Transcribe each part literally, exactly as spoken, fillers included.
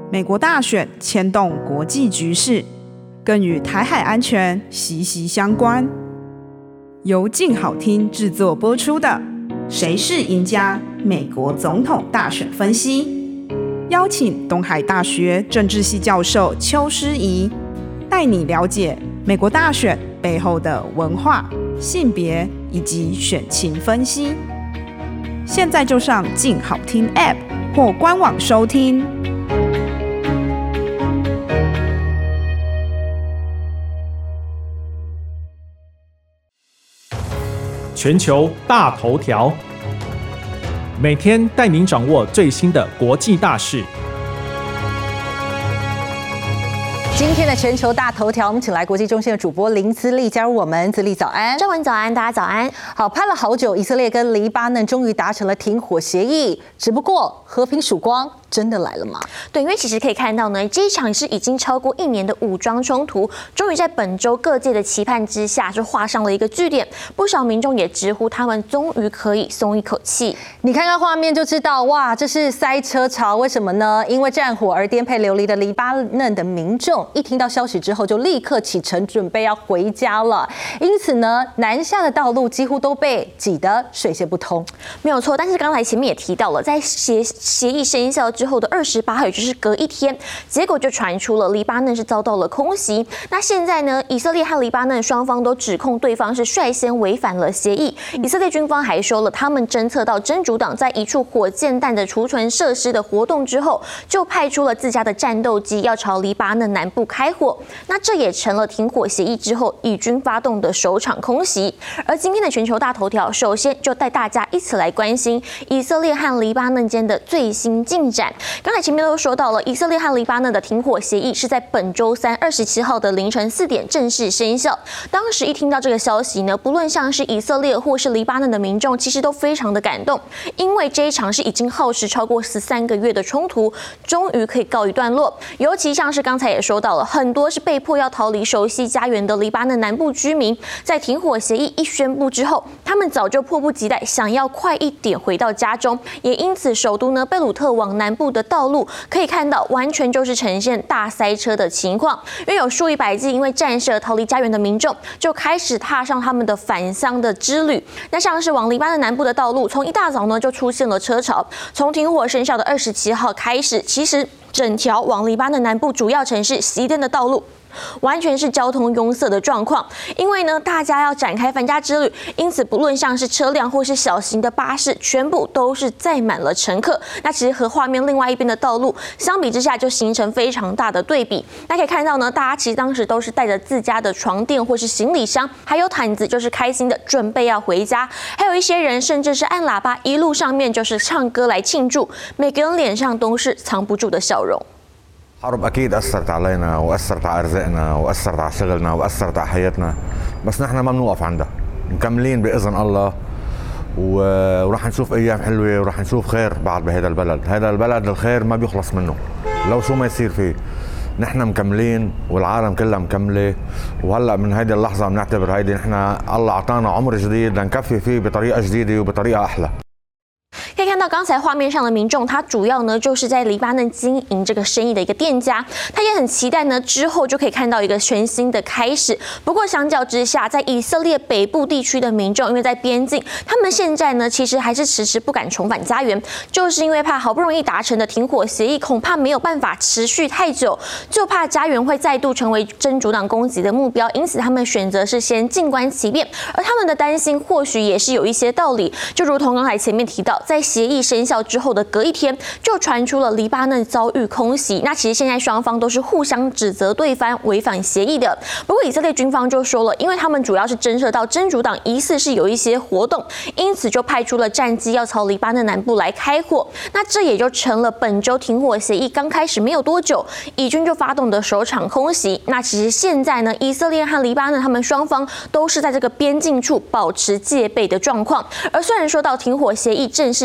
美国大选牵动国际局势，更与台海安全息息相关。由静好听制作播出的《谁是赢家？美国总统大选分析》，邀请东海大学政治系教授邱诗怡，带你了解美国大选背后的文化、性别以及选情分析。现在就上静好听 App 或官网收听。 全球大头条，每天带您掌握最新的国际大事。 今天的全球大头条，我们请来国际中心的主播林姿丽加入我们。姿丽早安。 张文早安，大家早安。 好，拍了好久，以色列跟黎巴嫩终于达成了停火协议，只不过和平曙光真的来了吗？ 对，因为其实可以看到呢，这一场是已经超过一年的武装冲突，终于在本周各界的期盼之下，就画上了一个句点。不少民众也直呼他们终于可以松一口气。 你看看画面就知道，哇，这是塞车潮。为什么呢？因为战火而颠沛流离的黎巴嫩的民众，一听到消息之后就立刻启程准备要回家了。因此呢，南下的道路几乎都被挤得水泄不通。 没有错，但是刚才前面也提到了，在协协议生效之后的二十八号，也就是隔一天，结果就传出了黎巴嫩是遭到了空袭。那现在呢，以色列和黎巴嫩双方都指控对方是率先违反了协议。以色列军方还说了，他们侦测到真主党在一处火箭弹的储存设施的活动之后，就派出了自家的战斗机要朝黎巴嫩南部开火。那这也成了停火协议之后以军发动的首场空袭。而今天的全球大头条，首先就带大家一起来关心以色列和黎巴嫩间的最新进展。刚才前面都说到了，以色列和黎巴嫩的停火协议是在本周三二十七号的凌晨四点正式生效。当时一听到这个消息呢，不论像是以色列或是黎巴嫩的民众，其实都非常的感动，因为这一场是已经耗时超过十三个月的冲突，终于可以告一段落。尤其像是刚才也说到了，很多是被迫要逃离熟悉家园的黎巴嫩南部居民，在停火协议一宣布之后，他们早就迫不及待想要快一点回到家中，也因此首都呢贝鲁特往南部的道路可以看到完全就是呈现大塞车的情况，因为有数以百计因为战事逃离家园的民众就开始踏上他们的返乡的之旅。那像是往黎巴嫩南部的道路，从一大早呢就出现了车潮，从停火生效的二十七号开始，其实整条往黎巴嫩南部主要城市席甸的道路完全是交通拥塞的状况，因为呢，大家要展开返家之旅，因此不论像是车辆或是小型的巴士，全部都是载满了乘客。那其实和画面另外一边的道路相比之下，就形成非常大的对比。那可以看到呢，大家其实当时都是带着自家的床垫或是行李箱，还有毯子，就是开心的准备要回家。还有一些人甚至是按喇叭，一路上面就是唱歌来庆祝，每个人脸上都是藏不住的笑容。 حرب أكيد أثرت علينا وأثرت على أرزاقنا وأثرت على شغلنا وأثرت على حياتنا، بس نحن ما بنوقف عندها، مكملين بإذن الله وراح نشوف أيام حلوة وراح نشوف خير بعد بهذا البلد. هذا البلد الخير ما بيخلص منه لو شو ما يصير فيه. نحن مكملين والعالم كلها مكملة، وهلأ من هيدي اللحظة بنعتبر هيدي نحن الله أعطانا عمر جديد لنكفي فيه بطريقة جديدة وبطريقة أحلى. 可以看到刚才画面上的民众，他主要呢就是在黎巴嫩经营这个生意的一个店家，他也很期待呢之后就可以看到一个全新的开始。不过相较之下，在以色列北部地区的民众，因为在边境，他们现在呢其实还是迟迟不敢重返家园，就是因为怕好不容易达成的停火协议恐怕没有办法持续太久，就怕家园会再度成为真主党攻击的目标，因此他们选择是先静观其变。而他们的担心或许也是有一些道理，就如同刚才前面提到，在协议生效之后的隔一天，就传出了黎巴嫩遭遇空袭。那其实现在双方都是互相指责对方违反协议的。不过以色列军方就说了，因为他们主要是侦测到真主党疑似是有一些活动，因此就派出了战机要朝黎巴嫩南部来开火。那这也就成了本周停火协议刚开始没有多久，以军就发动的首场空袭。那其实现在呢，以色列和黎巴嫩他们双方都是在这个边境处保持戒备的状况。而虽然说到停火协议正式生效，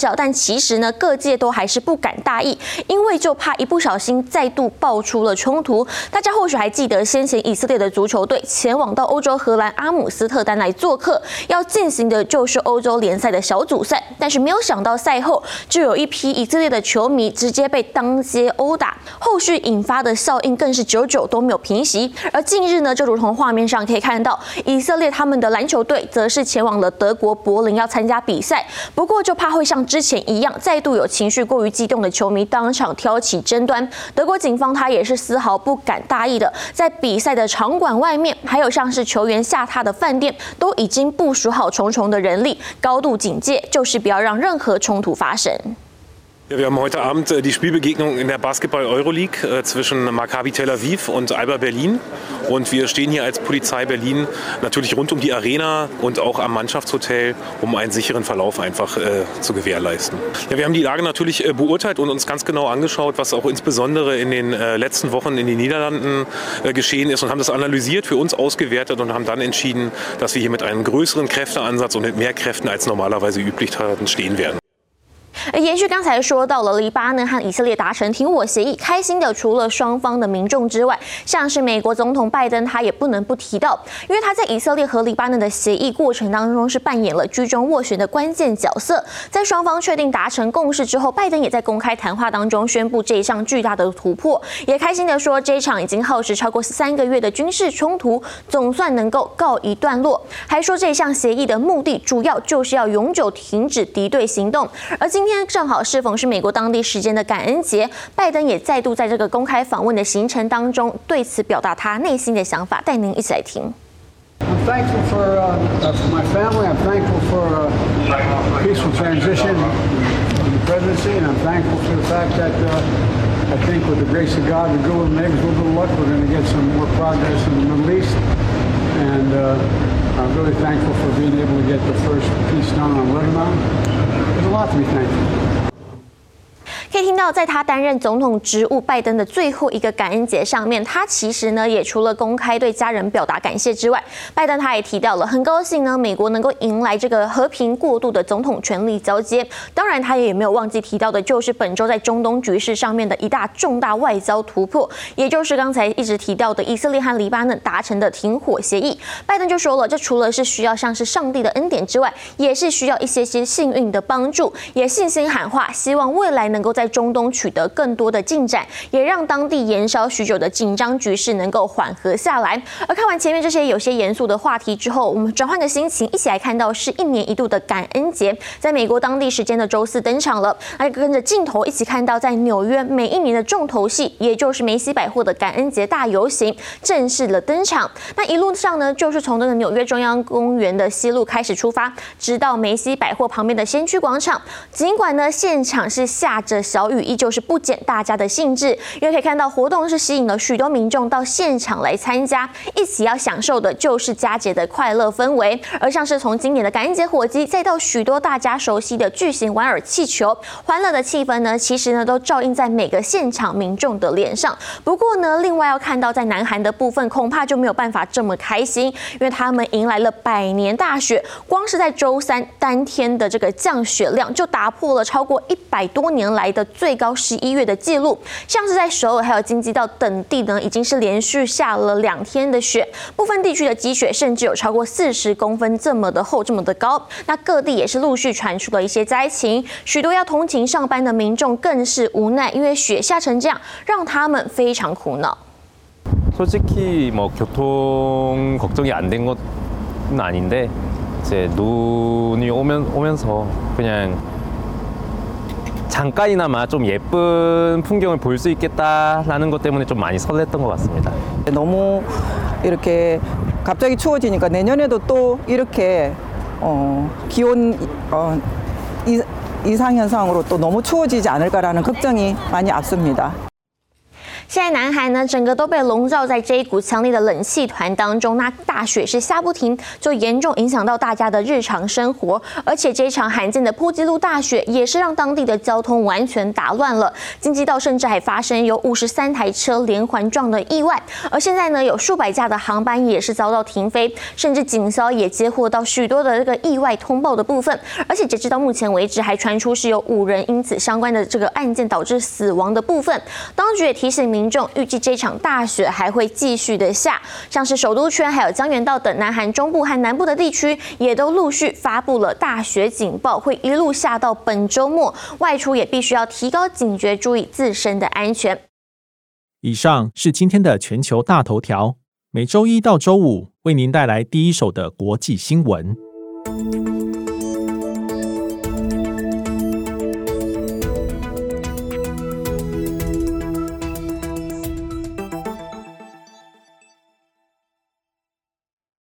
效，但其实呢，各界都还是不敢大意，因为就怕一不小心再度爆出了冲突。大家或许还记得，先前以色列的足球队前往到欧洲荷兰阿姆斯特丹来做客，要进行的就是欧洲联赛的小组赛，但是没有想到赛后就有一批以色列的球迷直接被当街殴打，后续引发的效应更是久久都没有平息。而近日呢，就如同画面上可以看到，以色列他们的篮球队则是前往了德国柏林要参加比赛，不过就怕会像之前一样，再度有情绪过于激动的球迷当场挑起争端。德国警方他也是丝毫不敢大意的，在比赛的场馆外面，还有像是球员下榻的饭店，都已经部署好重重的人力，高度警戒，就是不要让任何冲突发生。 Ja, wir haben heute Abend die Spielbegegnung in der Basketball-Euroleague zwischen Maccabi Tel Aviv und Alba Berlin. Und wir stehen hier als Polizei Berlin natürlich rund um die Arena und auch am Mannschaftshotel, um einen sicheren Verlauf einfach äh, zu gewährleisten. Ja, wir haben die Lage natürlich äh, beurteilt und uns ganz genau angeschaut, was auch insbesondere in den äh, letzten Wochen in den Niederlanden äh, geschehen ist und haben das analysiert, für uns ausgewertet und haben dann entschieden, dass wir hier mit einem größeren Kräfteansatz und mit mehr Kräften als normalerweise üblich stehen werden. 而延续刚才说到了，黎巴嫩和以色列达成停火协议，开心的除了双方的民众之外，像是美国总统拜登，他也不能不提到，因为他在以色列和黎巴嫩的协议过程当中是扮演了居中斡旋的关键角色。在双方确定达成共识之后，拜登也在公开谈话当中宣布这一项巨大的突破，也开心的说，这一场已经耗时超过三个月的军事冲突总算能够告一段落，还说这一项协议的目的主要就是要永久停止敌对行动。而今天正好适逢是美国当地时间的感恩节，拜登也再度在这个公开访问的行程当中对此表达他内心的想法，带您一起来听。 I'm thankful for, uh, uh, for my family. I'm thankful for a peaceful transition in the presidency, and I'm thankful for the fact that uh, I think with the grace of God and good maybe with a little luck, we're going to get some more progress in the Middle East. And uh, I'm really thankful for being able to get the first peace done on Lebanon. There's a lot to be thankful. 可以听到，在他担任总统职务，拜登的最后一个感恩节上面，他其实呢也除了公开对家人表达感谢之外，拜登他也提到了很高兴呢，美国能够迎来这个和平过渡的总统权力交接。当然，他也没有忘记提到的，就是本周在中东局势上面的一大重大外交突破，也就是刚才一直提到的以色列和黎巴嫩达成的停火协议。拜登就说了，这除了是需要像是上帝的恩典之外，也是需要一些些幸运的帮助，也信心喊话，希望未来能够在中东取得更多的进展，也让当地延烧许久的紧张局势能够缓和下来。而看完前面这些有些严肃的话题之后，我们转换个心情，一起来看到是一年一度的感恩节，在美国当地时间的周四登场了。来跟着镜头一起看到，在纽约每一年的重头戏，也就是梅西百货的感恩节大游行正式了登场。那一路上呢，就是从这个纽约中央公园的西路开始出发，直到梅西百货旁边的先驱广场。尽管呢现场是下着小雨，依旧是不减大家的兴致，因为可以看到活动是吸引了许多民众到现场来参加，一起要享受的就是佳节的快乐氛围。而像是从今年的感恩节火鸡，再到许多大家熟悉的巨型玩偶气球，欢乐的气氛呢，其实呢都照映在每个现场民众的脸上。不过呢，另外要看到在南韩的部分，恐怕就没有办法这么开心，因为他们迎来了百年大雪，光是在周三当天的这个降雪量就打破了超过一百多年来的最高十一月的记录。像是在首尔还有京畿道等地呢，已经是连续下了两天的雪，部分地区的积雪甚至有超过四十公分这么的厚，这么的高。那各地也是陆续传出了一些灾情，许多要通勤上班的民众更是无奈，因为雪下成这样，让他们非常苦恼。 솔직히 뭐 교통 걱정이 안 된 것은 아닌데 이제 눈이 오면 오면서 그냥 잠깐이나마 좀 예쁜 풍경을 볼 수 있겠다라는 것 때문에 좀 많이 설렜던 것 같습니다. 너무 이렇게 갑자기 추워지니까 내년에도 또 이렇게 어, 기온 어, 이, 이상 현상으로 또 너무 추워지지 않을까라는 걱정이 많이 앞섭니다. 现在南韩呢，整个都被笼罩在这一股强烈的冷气团当中，那大雪是下不停，就严重影响到大家的日常生活。而且这一场罕见的波基路大雪，也是让当地的交通完全打乱了。京畿道甚至还发生有五十三台车连环撞的意外。而现在呢，有数百架的航班也是遭到停飞，甚至警消也接获到许多的这个意外通报的部分。而且截至到目前为止，还传出是有五人因此相关的这个案件导致死亡的部分。当局也提醒民众，预计这场大雪还会继续的下，像是首都圈还有江原道等南韩中部和南部的地区，也都陆续发布了大雪警报，会一路下到本周末，外出也必须要提高警觉，注意自身的安全。 以上是今天的全球大头条，每周一到周五为您带来第一手的国际新闻。